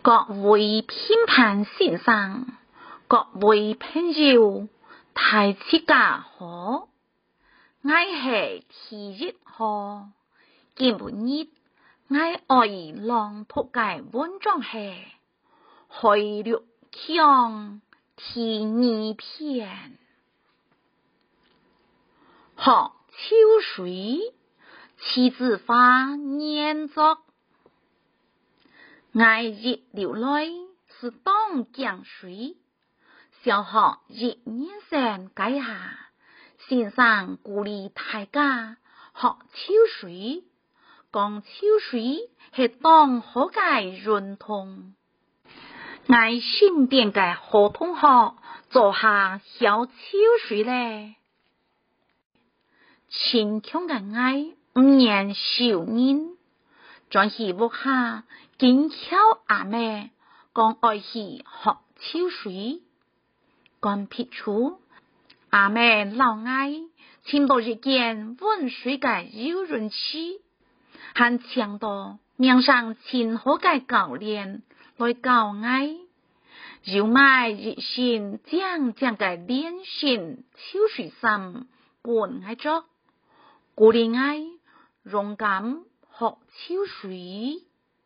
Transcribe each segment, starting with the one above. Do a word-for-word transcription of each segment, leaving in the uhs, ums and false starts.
各位评判先生，各位朋友，大家好，我是第一號，今日我愛朗讀嘅文章係《海陸腔》第二篇。學秋水，妻子花念作。我日流來是當江水，小學一年生計下，先生鼓勵大家學秋水，講秋水係當好嘅運動。我身邊嘅好同學做下學秋水咧，親強嘅我唔願少年，在戲屋下見巧阿妹講愛去學秋水，講撇出阿妹老愛簽到一件溫水嘅游泳池，還搶到面上親好嘅教練來教愛，又買一身將將嘅練習秋水衫伴愛着，鼓勵愛勇敢學秋水。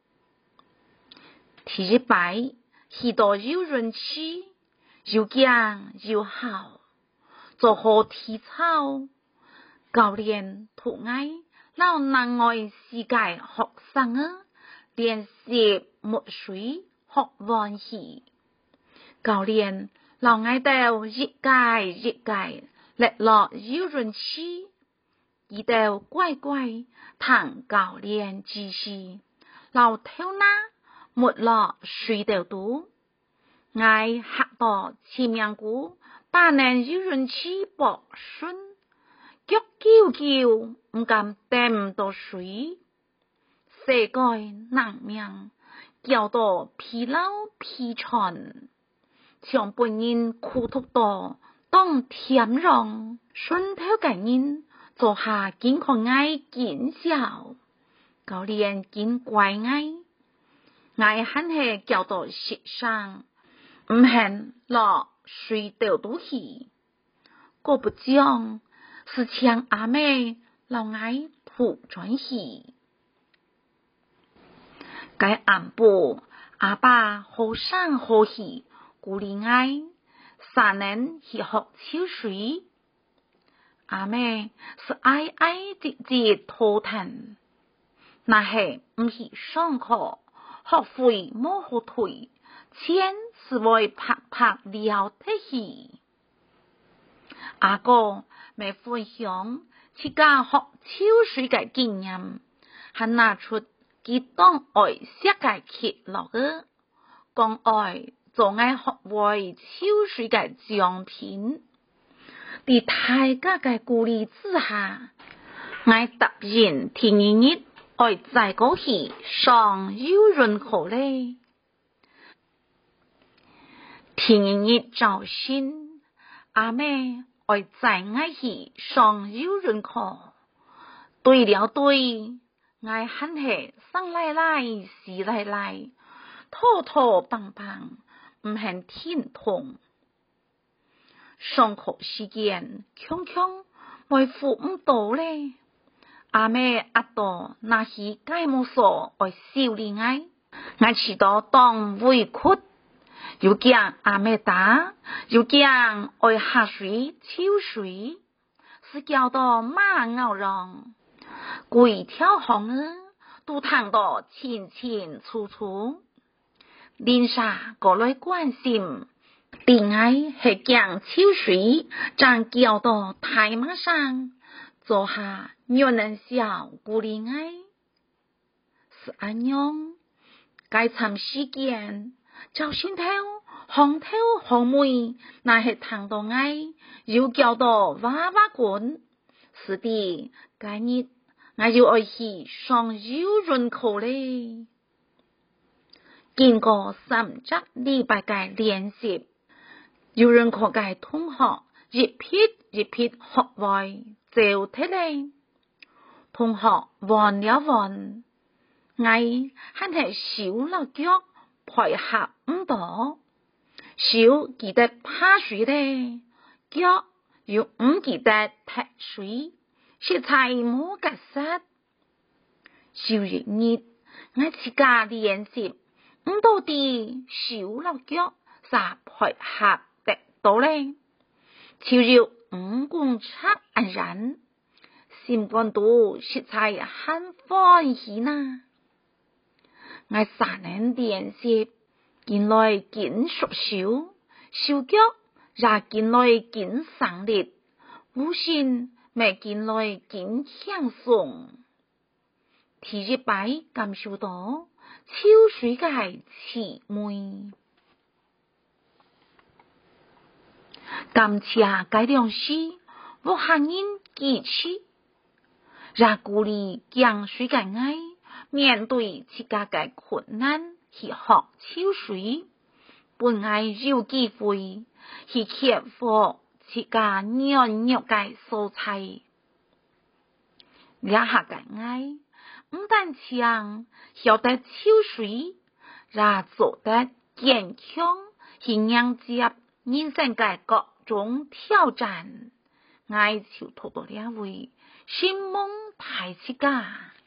第一擺去到游泳池，又驚又好，做好體操。教練同愛老難愛世界學生啊，練習沒水學玩戲。教練老愛到一屆一屆嚟落游泳池，伊到乖乖聽教練指示，老頭那沒落水到肚，愛嚇到前面股把人游泳池搏順，腳叫叫唔敢掂到水，世界難命叫到疲勞疲憊，像本人苦讀到當甜讓順頭嘅人做下健康愛見效，教練見乖愛愛喊係叫到實上，唔肯落水到肚去，個不將是搶阿妹老愛吐轉去。該暗部阿爸好生好喜鼓勵愛三人去學秋水，阿妹是愛愛直接頭疼，那係唔去上課學會摸好腿，錢是為拍拍了得去。阿哥未分享自家學秋水嘅經驗，還拿出佢當愛寫嘅揭落嘅，講愛做愛學會秋水嘅獎品。喺大家嘅鼓勵之下，我答應第二日愛再過去上游泳課咧。第二日早晨，阿妹愛再愛去上游泳課，對了對，愛喊係生來來死來來，拖拖棒棒，唔肯聽通。上課時間強強未付唔到咧，阿妹阿多那是該冇所愛少年愛，我遲到當委屈，又驚阿妹打，又驚愛下水秋水，是叫到馬咬人，鬼跳行啊，都聽到清清楚楚。連啥過來關心，戀愛係講秋水，將叫到大馬上，做下有人笑鼓勵愛，是安樣。該參時間，就先頭紅頭紅妹，那係聽到愛，又叫到娃娃滾，是的，該日我要愛去上游泳課咧。經過三隻禮拜嘅練習，游泳課嘅同學一撇一撇學會就睇咧，同學玩了玩，我還係小了腳配合唔到，手记得拍水咧，腳又唔記得踢水，食材冇夾實。少日日，我自家練習，唔到底手落腳，啥配合得到咧？超要五公尺安然，心肝度食材很歡喜呐！我三年練習，見來見熟手，手腳也見來見省力，無心未見來見輕鬆。第一擺感受到秋水嘅滋味。感謝該兩詩，我行人記起，也鼓勵江水嘅愛，面對自家嘅困難去學秋水，本愛有機會去開發自家軟弱嘅素材。這下嘅愛唔但將曉得秋水，也做得堅強，去迎接人生嘅各種挑戰。愛就拖到兩位，心夢太自家。